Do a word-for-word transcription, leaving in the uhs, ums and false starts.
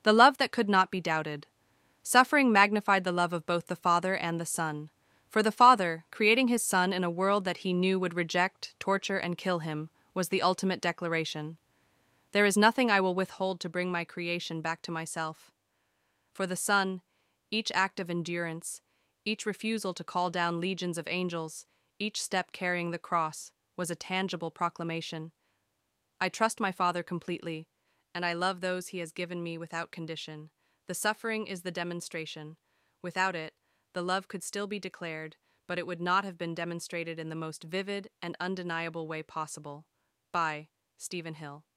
The love that could not be doubted. Suffering magnified the love of both the Father and the Son. For the Father, creating his Son in a world that he knew would reject, torture, and kill him, was the ultimate declaration. There is nothing I will withhold to bring my creation back to myself. For the Son, each act of endurance, each refusal to call down legions of angels, each step carrying the cross, was a tangible proclamation. I trust my Father completely, and I love those he has given me without condition. The suffering is the demonstration. Without it, the love could still be declared, but it would not have been demonstrated in the most vivid and undeniable way possible. By Stephen Hill.